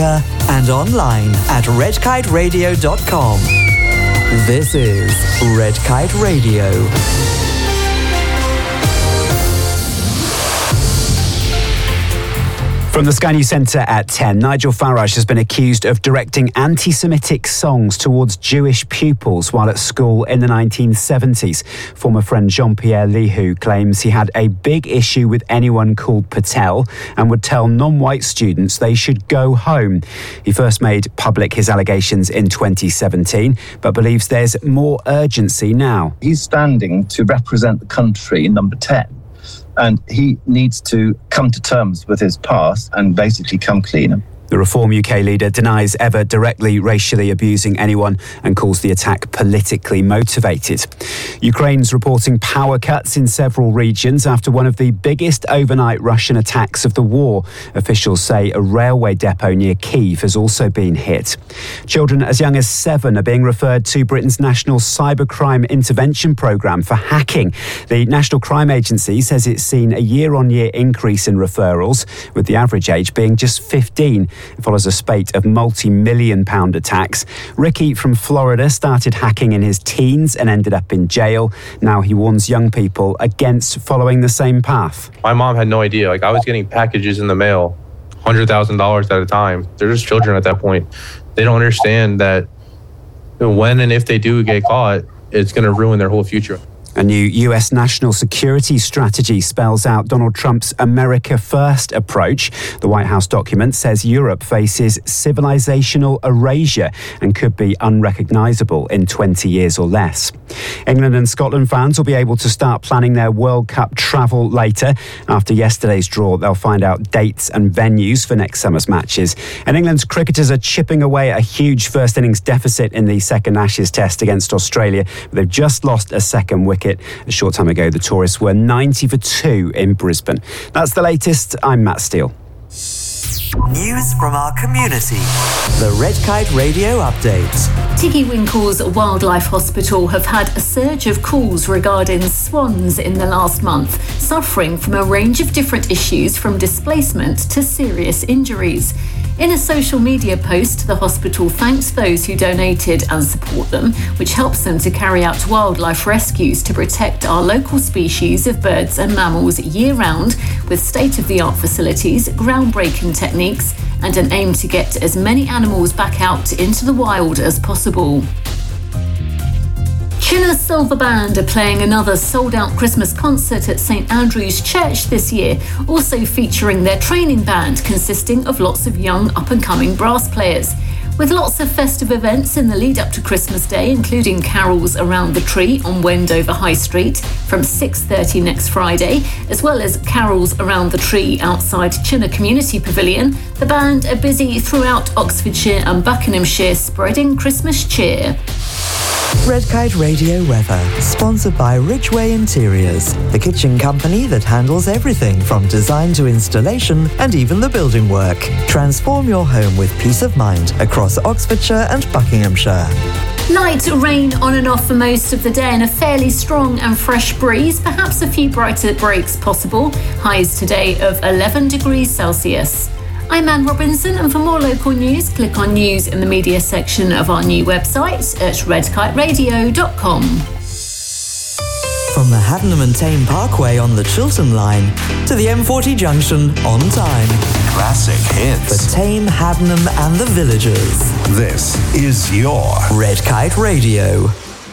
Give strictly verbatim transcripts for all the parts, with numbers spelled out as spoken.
speaker and online at red kite radio dot com. This is Red Kite Radio. From the Sky News Centre at ten, Nigel Farage has been accused of directing anti-Semitic songs towards Jewish pupils while at school in the nineteen seventies. Former friend Jean-Pierre Lihu claims he had a big issue with anyone called Patel and would tell non-white students they should go home. He first made public his allegations in twenty seventeen, but believes there's more urgency now. He's standing to represent the country in number ten. And he needs to come to terms with his past and basically come clean. The Reform U K leader denies ever directly racially abusing anyone and calls the attack politically motivated. Ukraine's reporting power cuts in several regions after one of the biggest overnight Russian attacks of the war. Officials say a railway depot near Kyiv has also been hit. Children as young as seven are being referred to Britain's National Cybercrime Intervention Programme for hacking. The National Crime Agency says it's seen a year-on-year increase in referrals, with the average age being just fifteen. It follows a spate of multi-million pound attacks. Ricky from Florida started hacking in his teens and ended up in jail. Now he warns young people against following the same path. My mom had no idea. Like, I was getting packages in the mail, one hundred thousand dollars at a time. They're just children at that point. They don't understand that when and if they do get caught, it's going to ruin their whole future. A new U S national security strategy spells out Donald Trump's America First approach. The White House document says Europe faces civilizational erasure and could be unrecognizable in twenty years or less. England and Scotland fans will be able to start planning their World Cup travel later. After yesterday's draw, they'll find out dates and venues for next summer's matches. And England's cricketers are chipping away at a huge first innings deficit in the second Ashes test against Australia. They've just lost a second wicket. A short time ago, the tourists were ninety for two in Brisbane. That's the latest. I'm Matt Steele. News from our community. The Red Kite Radio Update. Tiggy Winkles Wildlife Hospital have had a surge of calls regarding swans in the last month, suffering from a range of different issues from displacement to serious injuries. In a social media post, the hospital thanks those who donated and support them, which helps them to carry out wildlife rescues to protect our local species of birds and mammals year-round with state-of-the-art facilities, groundbreaking techniques, and an aim to get as many animals back out into the wild as possible. Chinna Silver Band are playing another sold-out Christmas concert at St Andrew's Church this year, also featuring their training band consisting of lots of young up-and-coming brass players. With lots of festive events in the lead-up to Christmas Day, including carols around the tree on Wendover High Street from six thirty next Friday, as well as carols around the tree outside Chinna Community Pavilion, the band are busy throughout Oxfordshire and Buckinghamshire spreading Christmas cheer. Red Kite Radio weather, sponsored by Ridgeway Interiors, the kitchen company that handles everything from design to installation and even the building work. Transform your home with peace of mind across Oxfordshire and Buckinghamshire. Light rain on and off for most of the day and a fairly strong and fresh breeze, perhaps a few brighter breaks possible. Highs today of eleven degrees Celsius. I'm Anne Robinson, and for more local news, click on News in the Media section of our new website at red kite radio dot com. From the Haddenham and Tame Parkway on the Chiltern Line to the M forty junction on time. Classic hits. For Tame, Haddenham and the villagers. This is your Red Kite Radio.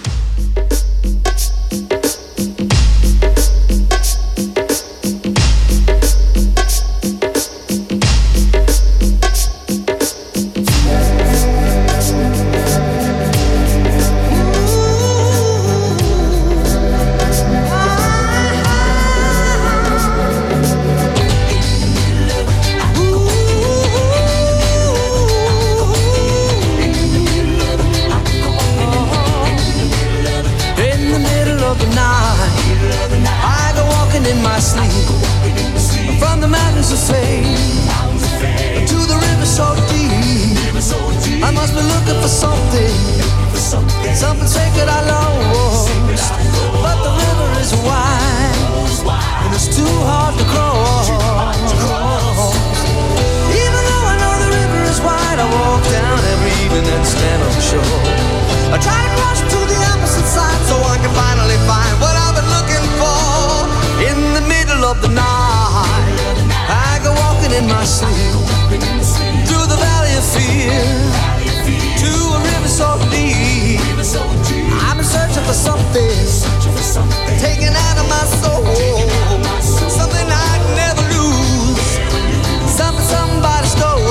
Something sacred I lost, but the river is wide, and it's too hard to cross. Even though I know the river is wide. my sleep through the valley of fear to a river so deep. I'm in search of something taken out of my soul, something I'd never lose, something somebody stole.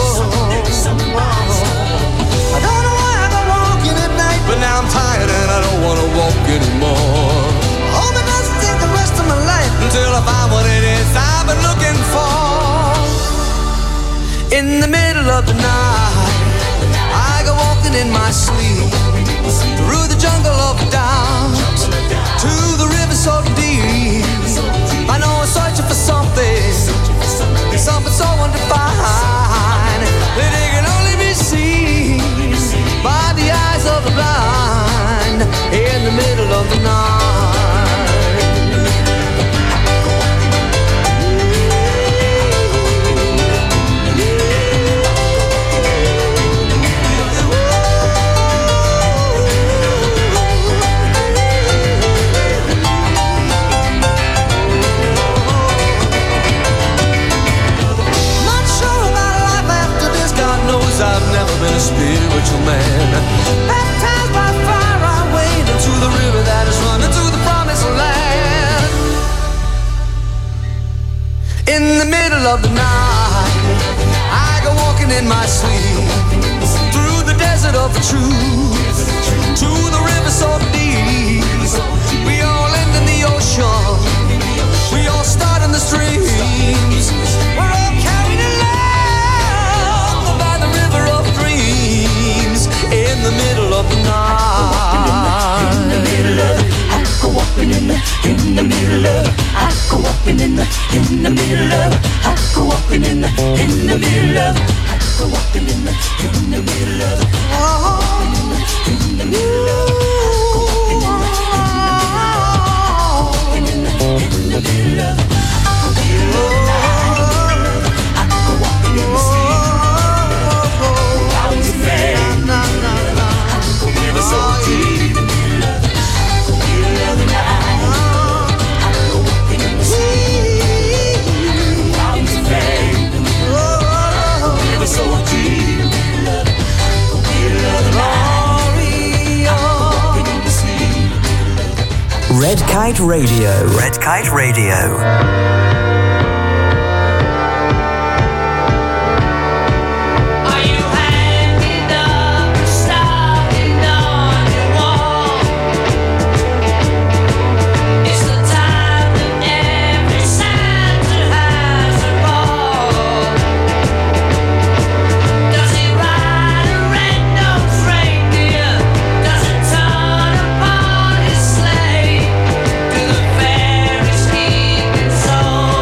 I don't know why I go walking at night, but now I'm tired and I don't want to walk anymore. Hope it doesn't take the rest of my life until I find what it is I've been looking for. In the middle of the night, I go walking in my sleep through the jungle of doubt to the river so deep. I know I'm searching for something, something so undefined that it can only be seen by the eyes of the blind. In the middle of the night, I've never been a spiritual man. Baptized by fire, I wade into the river that is running to the promised land. In the middle of the night, I go walking in my sleep through the desert of the truth to the river so deep. We all end in the ocean, we all start in the streams. We're all carried along by the river of dreams. In the middle of the night, in the middle of, I go walking in the, in the middle of, I go walking in the, in the middle of, I go walking in the, in the middle of, I go walking in the, in the middle of, oh, in the middle of, in the middle of, in the middle of, I go walking in the sea. So deep, the middle of the night, the middle of the night, I go walking in the sea. Clouds of fame, the middle of the river so deep, the middle of the middle of the night, I go walking in the sea. Red Kite Radio. Red Kite Radio. So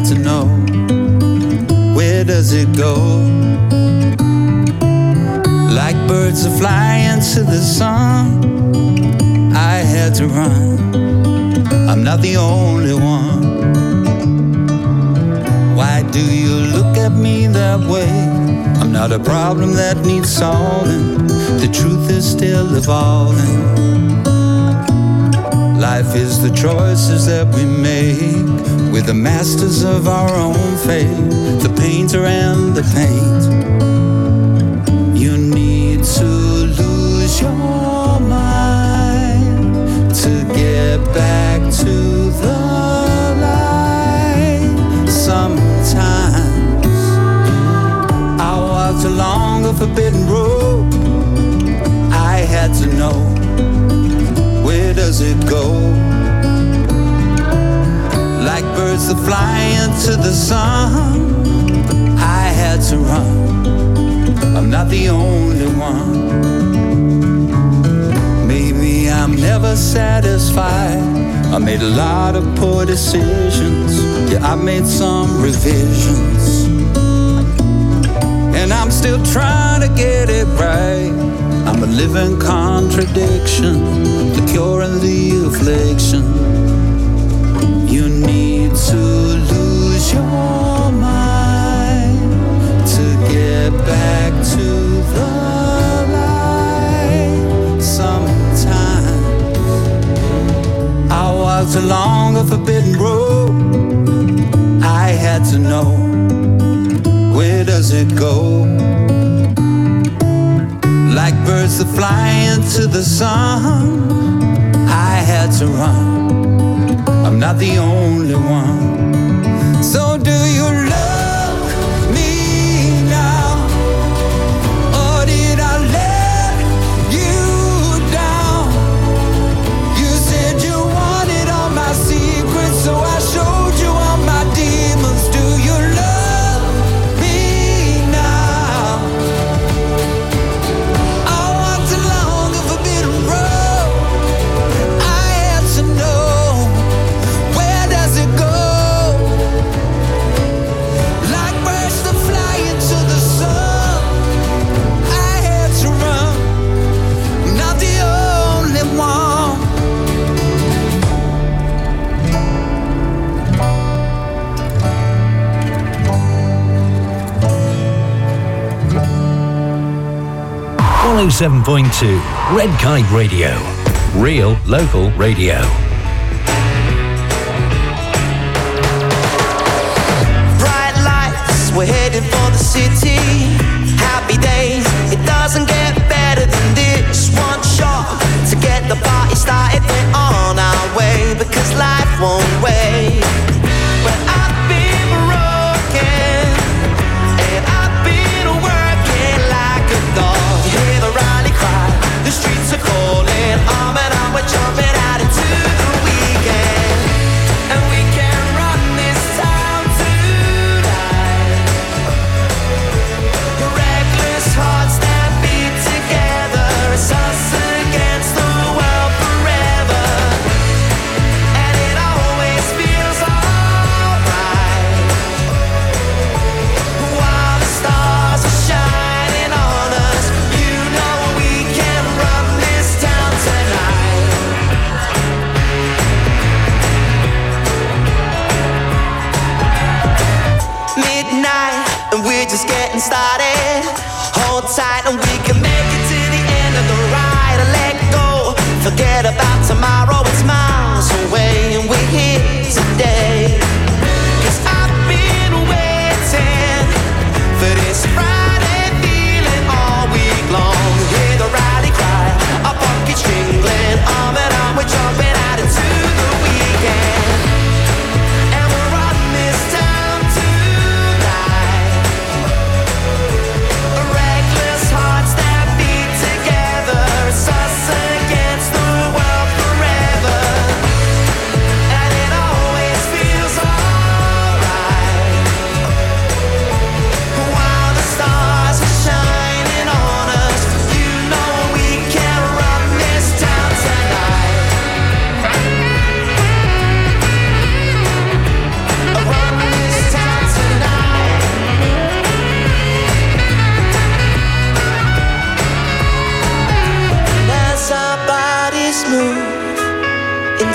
had to know, where does it go? Like birds are flying to the sun, I had to run. I'm not the only one. Why do you look at me that way? I'm not a problem that needs solving. The truth is still evolving. Life is the choices that we make. We're the masters of our own fate. The painter and the paint. You need to lose your mind to get back to the light. Sometimes I walked along a forbidden road. I had to know, where does it go? Like birds that fly into the sun, I had to run. I'm not the only one. Maybe I'm never satisfied. I made a lot of poor decisions. Yeah, I made some revisions. And I'm still trying to get it right. I'm a living contradiction, the cure and the affliction. You need to lose your mind to get back to the light. Sometimes I walked along a forbidden road. I had to know, where does it go? Like birds that fly into the sun, I had to run. I'm not the only one. So do you love me now? Or did I let you down? You said you wanted all my secrets, so I showed you all my demons. Do you love me now? I walked along a forbidden road. I had to know, where does it go? Like birds that fly into the sun, I had to run. I'm not the only one. one oh seven point two Red Kite Radio. Real local radio. Bright lights, we're heading for the city. Happy days, it doesn't get better than this. One shot to get the party started. We're on our way because life won't wait. But I've been broken and I've been working like a dog. You hear the rally cry, the streets are calling. Arm in arm, we're jumping out into the weekend. And we can run this town tonight. Reckless hearts that beat together. It's us against the world forever. And it always feels alright while the stars are shining on us. You know we can run this town tonight. Midnight, and we're just getting started. Hold tight, and we can make it to the end of the ride. And let go, forget about tomorrow. It's miles away, and we're here today. 'Cause I've been waiting for this Friday feeling all week long. Hear the rally cry, our pockets jingling. Arm in arm, we're jumping out into the weekend. And we'll run this town tonight. Reckless hearts that beat together. It's us against the world.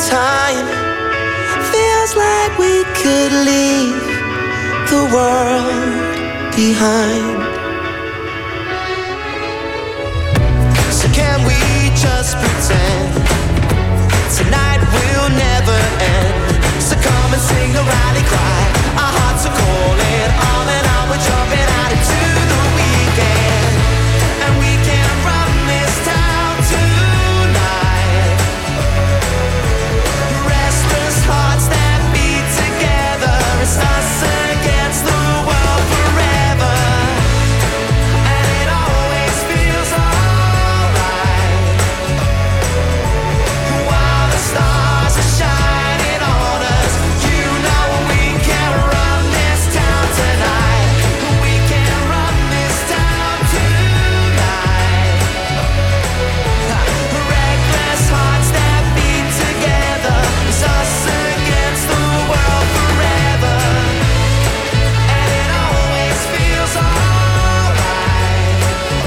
time. Feels like we could leave the world behind. So can we just pretend tonight will never end? So come and sing a rally cry. Our hearts are calling, on and on we're jumping out into the weekend. And we can run this town tonight. Restless hearts that beat together. It's us against the world forever. And it always feels alright while the stars are shining on us. You know we can run this town tonight. We can run this town tonight. Reckless hearts that beat together. It's us against the world forever. And it always feels alright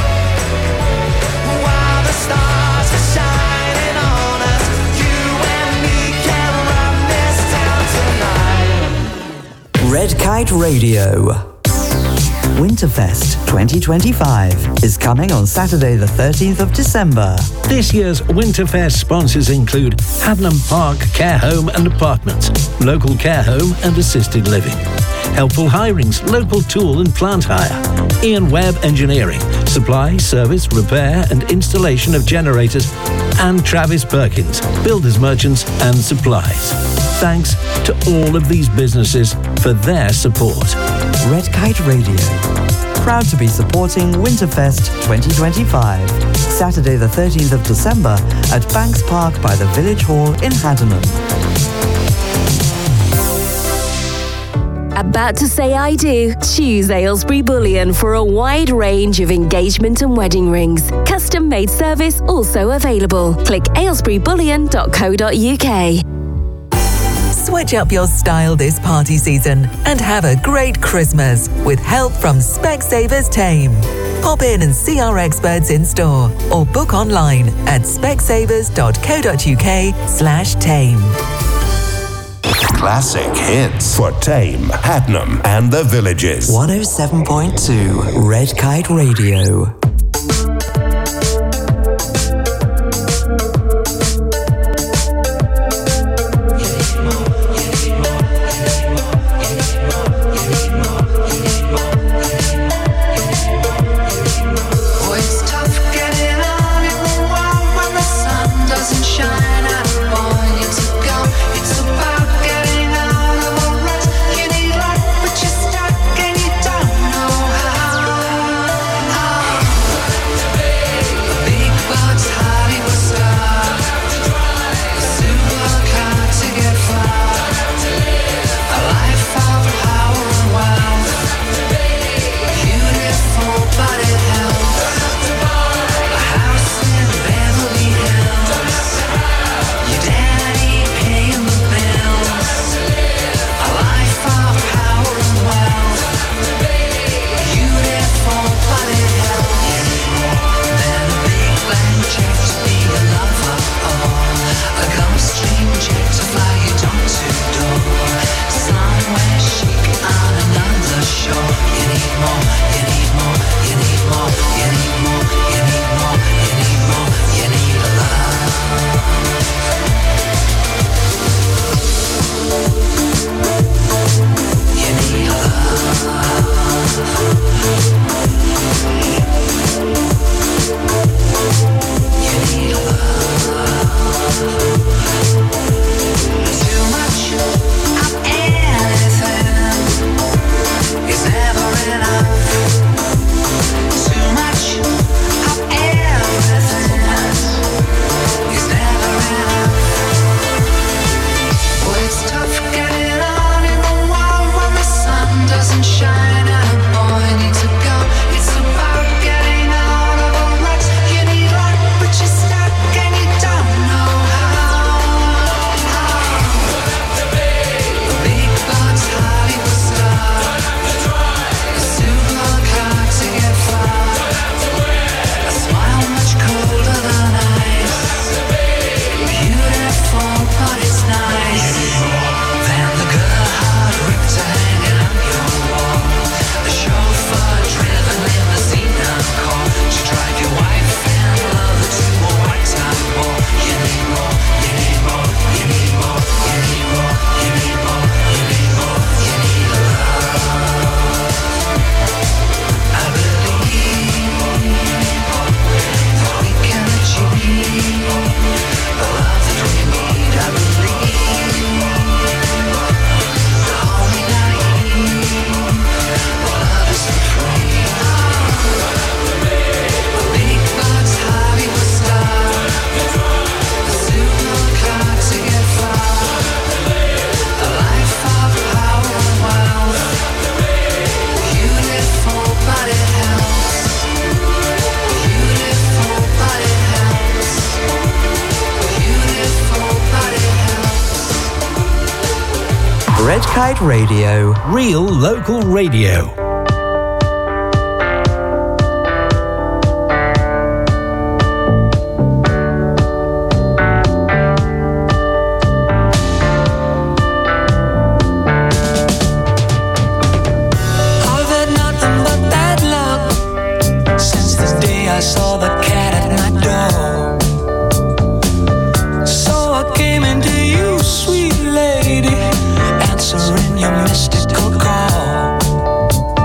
while the stars are shining on us. You and me can run this town tonight. Red Kite Radio. Winterfest twenty twenty-five is coming on Saturday the thirteenth of December. This year's Winterfest sponsors include Hadnam Park Care Home and Apartments, Local Care Home and Assisted Living, Helpful Hirings, Local Tool and Plant Hire, Ian Webb Engineering, Supply, Service, Repair and Installation of Generators, and Travis Perkins, Builders Merchants and Supplies. Thanks to all of these businesses for their support. Red Kite Radio. Proud to be supporting Winterfest twenty twenty-five. Saturday the thirteenth of December at Banks Park by the Village Hall in Haddenham. About to say I do? Choose Aylesbury Bullion for a wide range of engagement and wedding rings. Custom made service also available. Click aylesbury bullion dot co dot uk. Switch up your style this party season and have a great Christmas with help from Specsavers Tame. Pop in and see our experts in store or book online at specsavers dot co dot uk slash tame. Classic hits for Tame, Haddenham and the Villages. one oh seven point two Red Kite Radio. But you're stuck and you don't know how. Kite Radio. Real local radio. Answering your mystical call.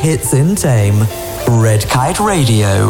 hits in Tame. Red Kite Radio.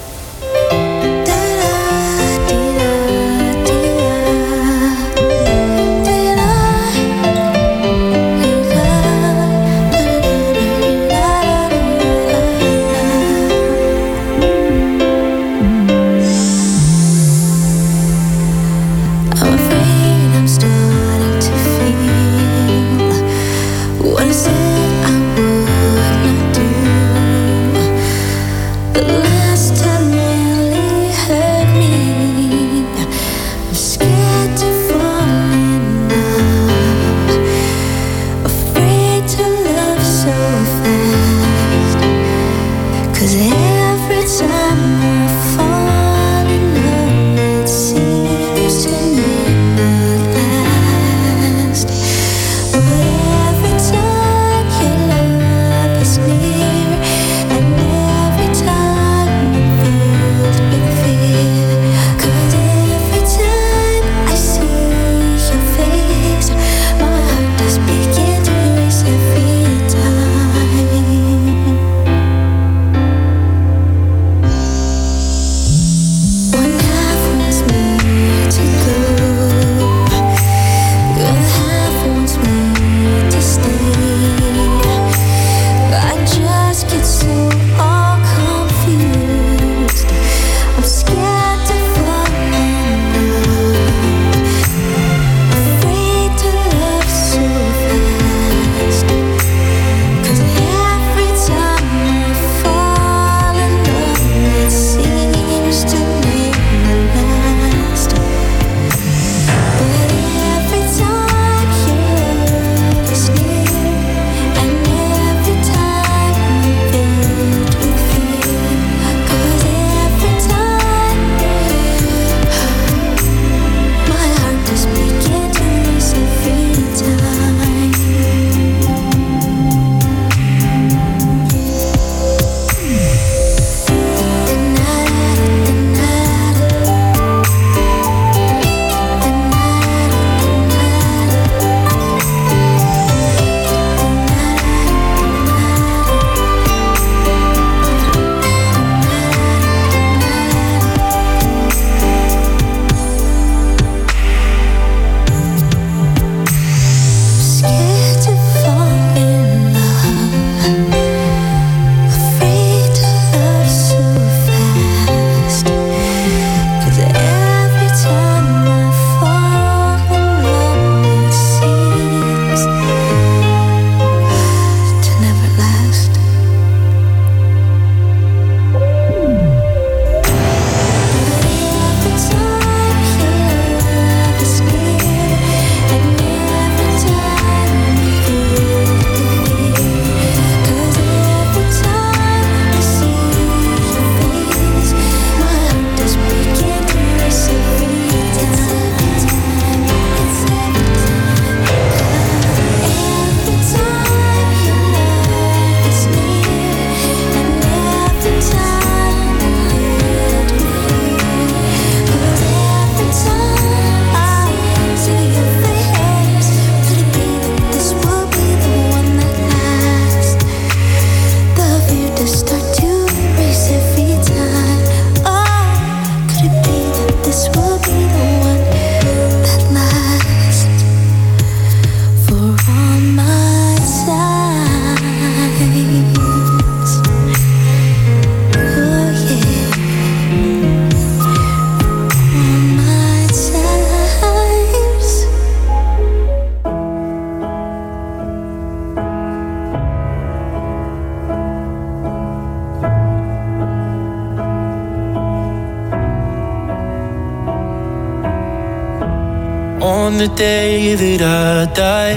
On the day that I die,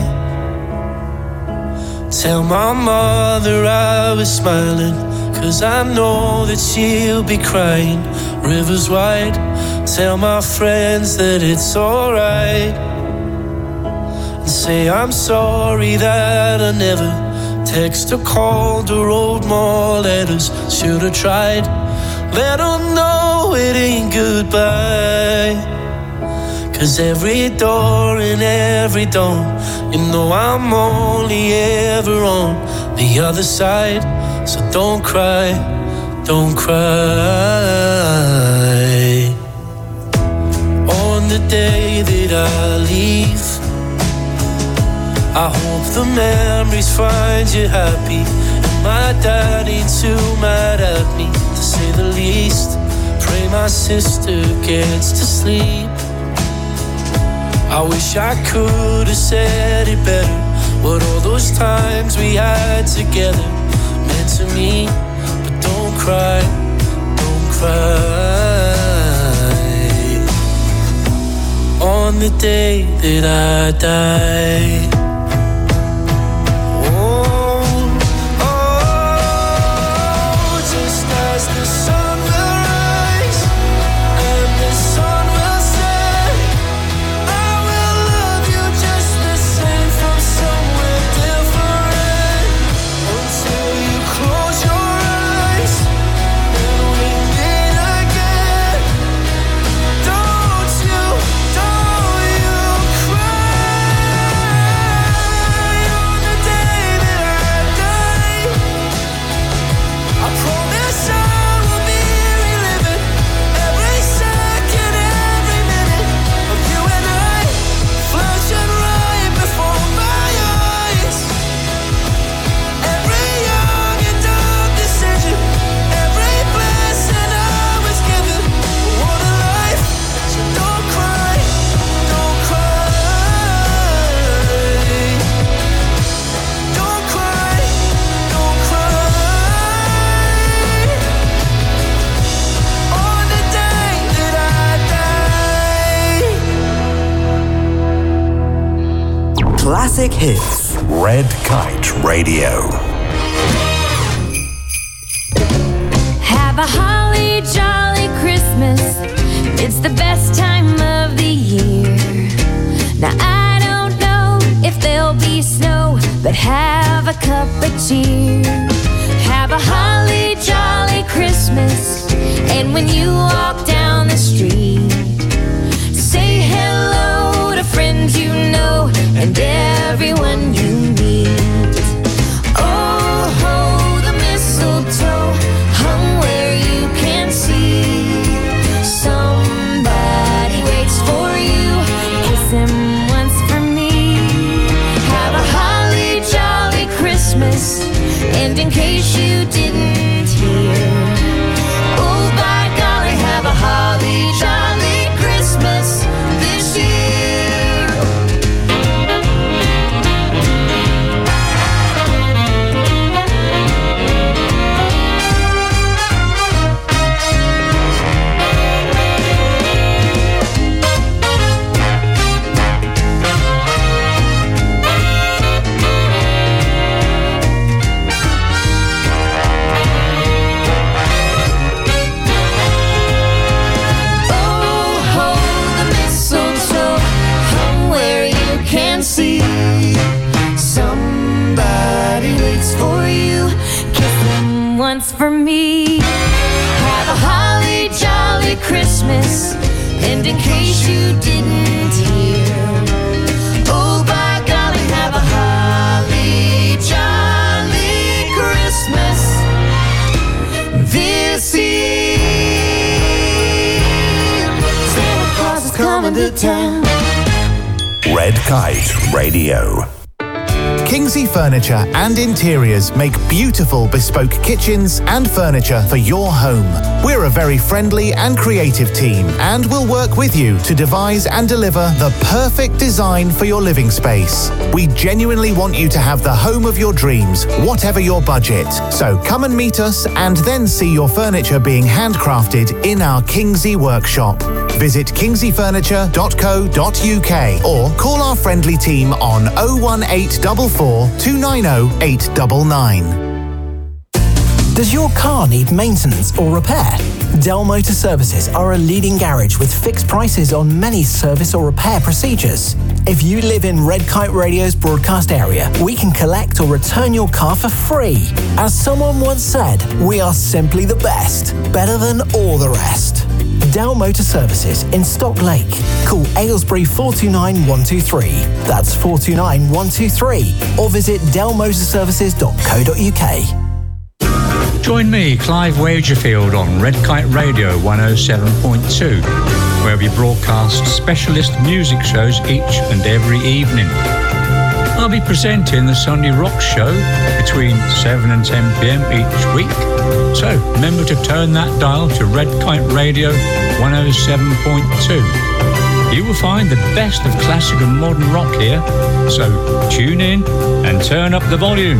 tell my mother I was smiling, 'cause I know that she'll be crying rivers wide. Tell my friends that it's alright, and say I'm sorry that I never text or called or wrote more letters. Should've tried. Let them know it ain't goodbye, 'cause every door and every dawn, you know I'm only ever on the other side. So don't cry, don't cry. On the day that I leave, I hope the memories find you happy. And my dad ain't too mad at me, to say the least. Pray my sister gets to sleep. I wish I could have said it better, what all those times we had together meant to me. But don't cry, don't cry. On the day that I die, Classic hits. Red Kite Radio. Have a holly jolly Christmas. It's the best time of the year. Now I don't know if there'll be snow, but have a cup of cheer. Have a holly jolly Christmas. And when you walk down the street, say hello to friends you know and everyone you meet. Oh, ho, the mistletoe hung where you can see. Somebody waits for you, kiss him once for me. Have a holly jolly Christmas, and in case you didn't hear, oh, by golly, have a holly jolly Christmas this year. Once for me. Have a holly jolly Christmas, and in case you didn't hear, oh by golly, have a holly jolly Christmas this year. Santa Claus is coming to town. Red Kite Radio. Kingsley Furniture and Interiors make beautiful bespoke kitchens and furniture for your home. We're a very friendly and creative team, and we'll work with you to devise and deliver the perfect design for your living space. We genuinely want you to have the home of your dreams, whatever your budget. So come and meet us and then see your furniture being handcrafted in our Kingsley workshop. Visit kingsley furniture dot co dot uk or call our friendly team on oh one eight four four, two nine oh, eight nine nine. Does your car need maintenance or repair? Dell Motor Services are a leading garage with fixed prices on many service or repair procedures. If you live in Red Kite Radio's broadcast area, we can collect or return your car for free. As someone once said, we are simply the best, better than all the rest. Dell Motor Services in Stock Lake. Call Aylesbury four two nine, one two three. That's four two nine, one two three. Or visit dell motor services dot co dot uk. Join me, Clive Wagerfield, on Red Kite Radio one oh seven point two, where we broadcast specialist music shows each and every evening. I'll be presenting the Sunday Rock Show between seven and ten p.m. each week, so remember to turn that dial to Red Kite Radio one oh seven point two. You will find the best of classic and modern rock here, so tune in and turn up the volume.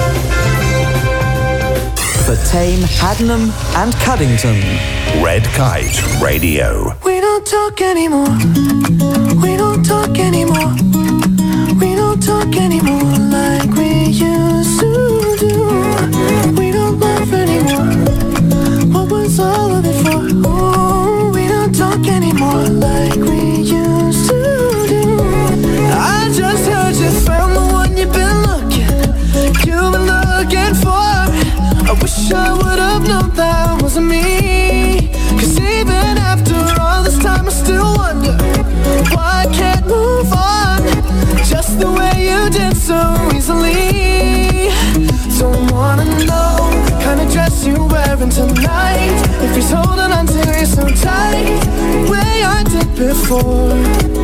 For Tame, Haddenham and Cuddington, Red Kite Radio. We don't talk anymore. We don't talk anymore. We don't talk anymore like we used to do. We don't laugh anymore. What was all of it for? Oh, we don't talk anymore like we used to do. I just heard you found the one you've been looking, you've been looking for. I wish I would have known that wasn't me. Cause even after all this time I still wonder why I can't move on just the way you did so easily. Don't wanna know the kind of dress you're wearing tonight, if he's holding on to you so tight the way I did before.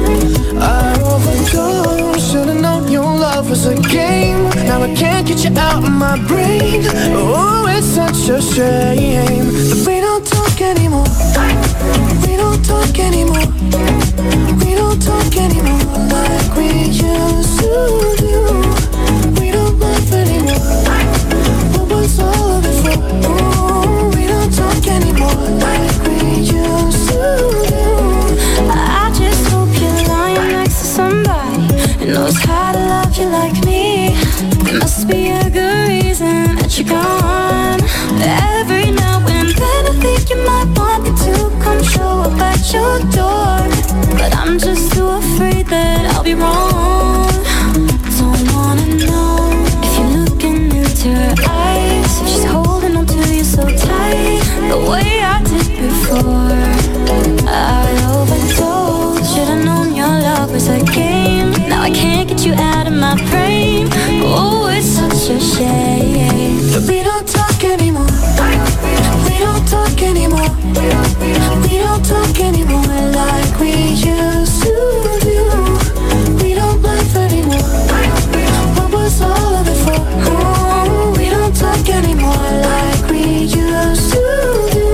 I overdosed, should've known your love was a game. Now I can't get you out of my brain. Oh, it's such a shame that we don't talk anymore. We don't talk anymore. We don't talk anymore like we used to do. We don't laugh anymore. What was all of it for? Oh, we don't talk anymore like we used to do. I just hope you're lying next to somebody who knows how to love you like me. There must be a good reason that you're gone. Every now and then I think you might want me to come show up at your door, but I'm just too afraid that I'll be wrong. Don't wanna know if you're looking into her eyes, if she's holding on to you so tight the way I did before. I overdosed, should've known your love was a game. Now I can't get you out of my brain. Oh, it's such a shame that we don't talk anymore. We don't talk anymore. We don't talk anymore like we used to do. We don't laugh anymore. What was all of it for? Oh, we don't talk anymore like we used to do.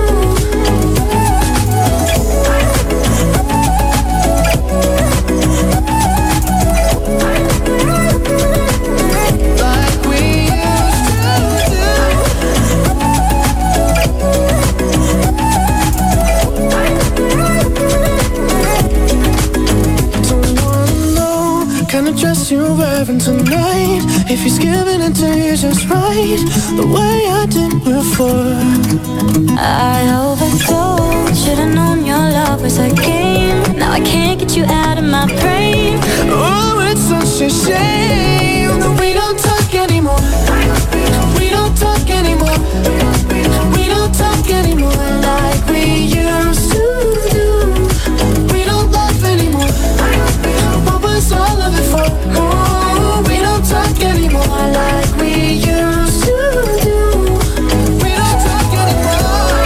Dress you're wearing tonight, if he's giving it to you just right the way I did before. I overdosed, should've known your love was a game. Now I can't get you out of my brain. Oh, it's such a shame that we don't talk anymore. We don't talk anymore. We don't talk anymore like we used to do. We don't laugh anymore. What was all of it for? Oh, we don't talk anymore like we used to do. We don't talk anymore.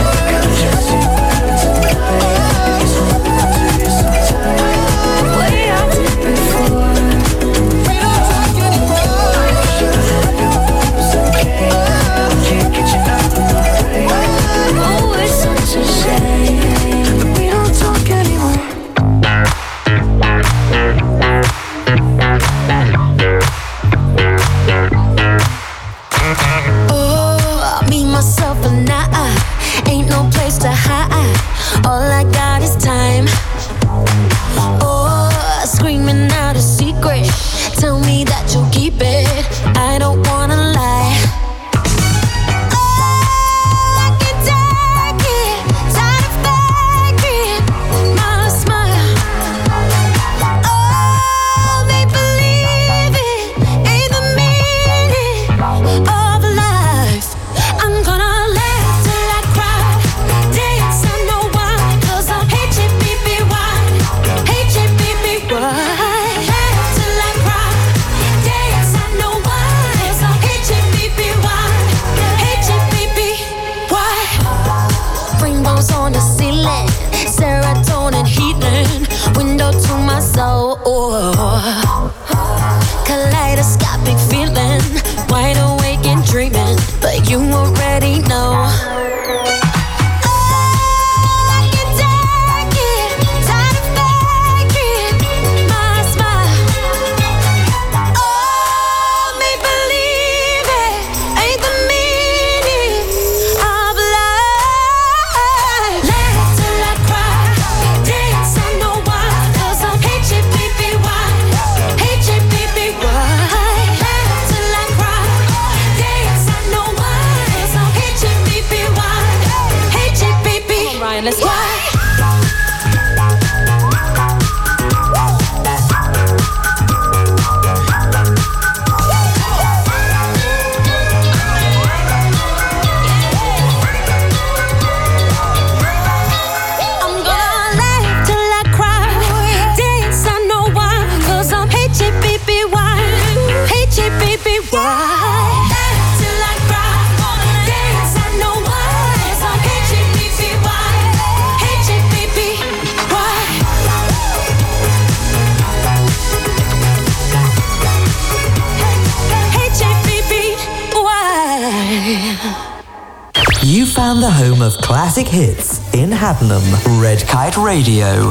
The way I did before. We don't talk anymore. It's okay. Can't get you out of my brain. Oh, it's such a shame that we don't talk anymore. Oh, me, myself, and I ain't no place to hide. All I got is time. Oh, screaming out a secret. Tell me that you'll keep it. I don't wanna lie. Cause I so kaleidoscopic feeling, wide awake and dreaming, but you already know. Let's go. You found the home of classic hits in Haddenham. Red Kite Radio.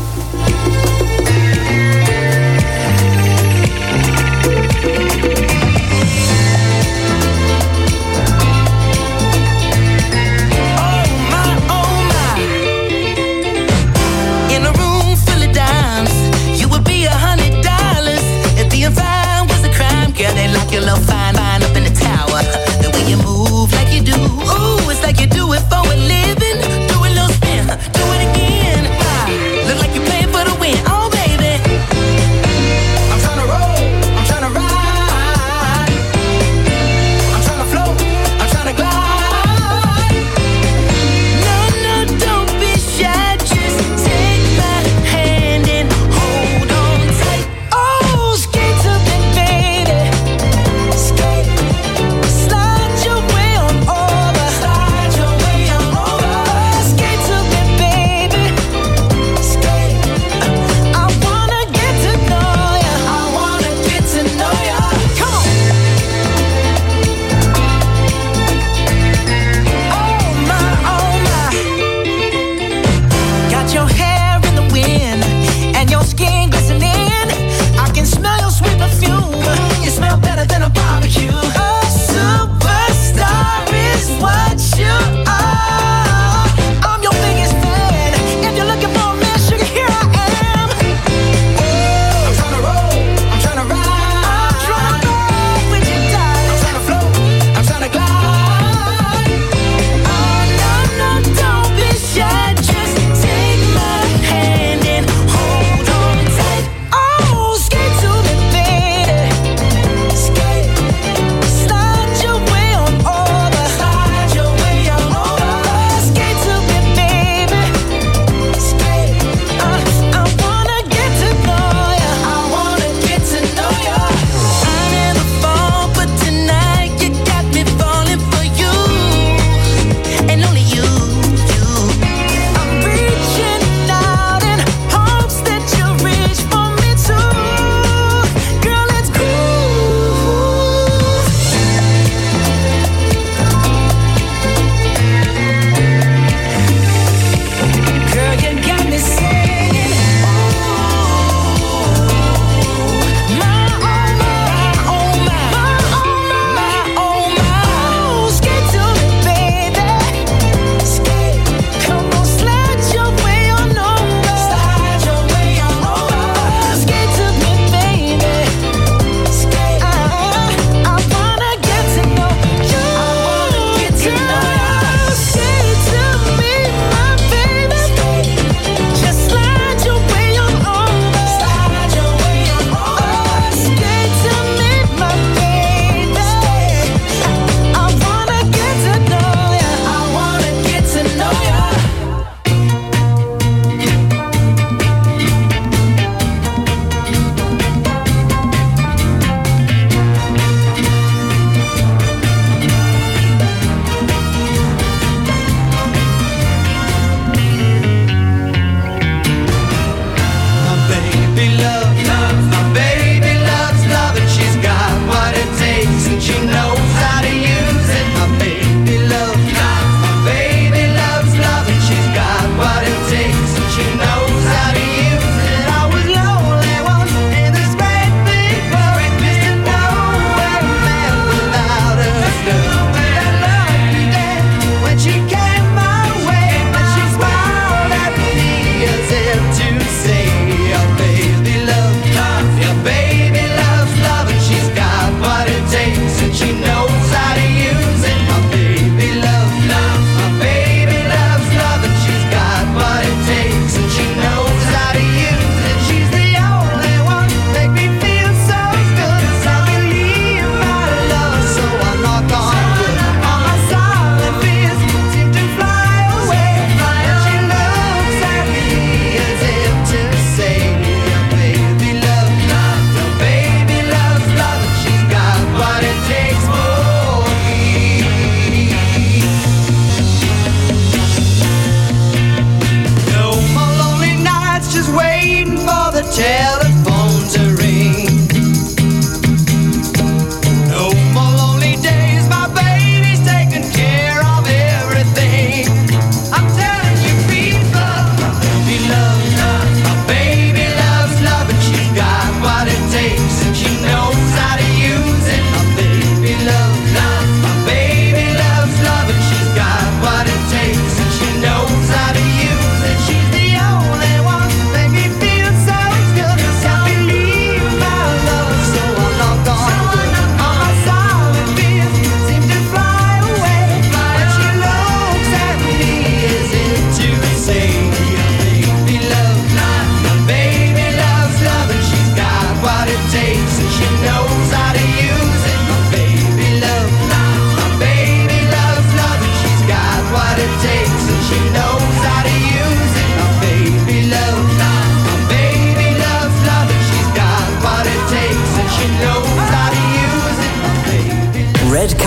Your little fine line up in the tower. The way you move like you do. Ooh, it's like you do it for a living. Do a little spin, do it again. Ah.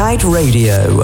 Kite Radio.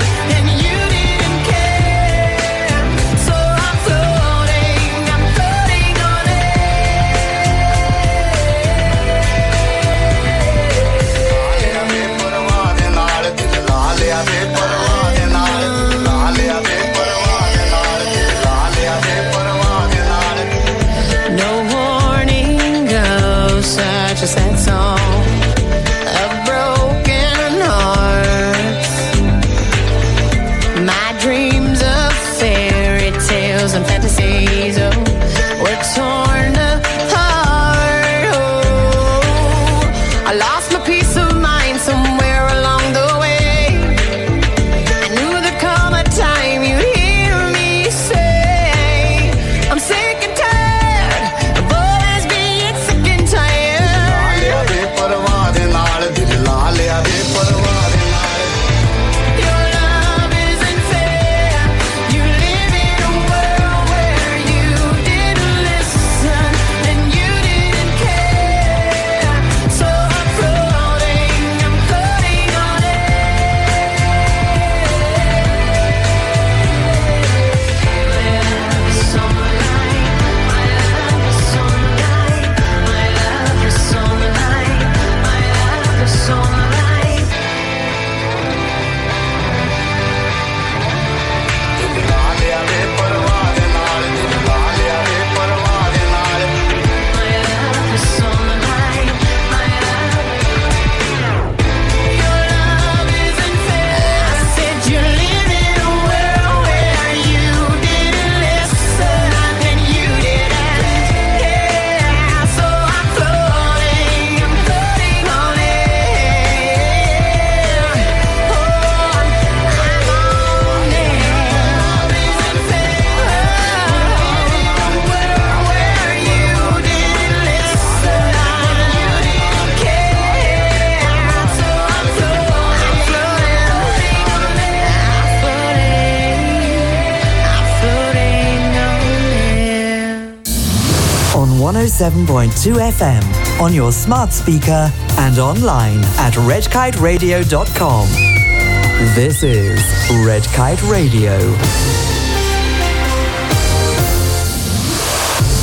Floating, I'm floating. seven point two F M on your smart speaker and online at red kite radio dot com. This is Red Kite Radio.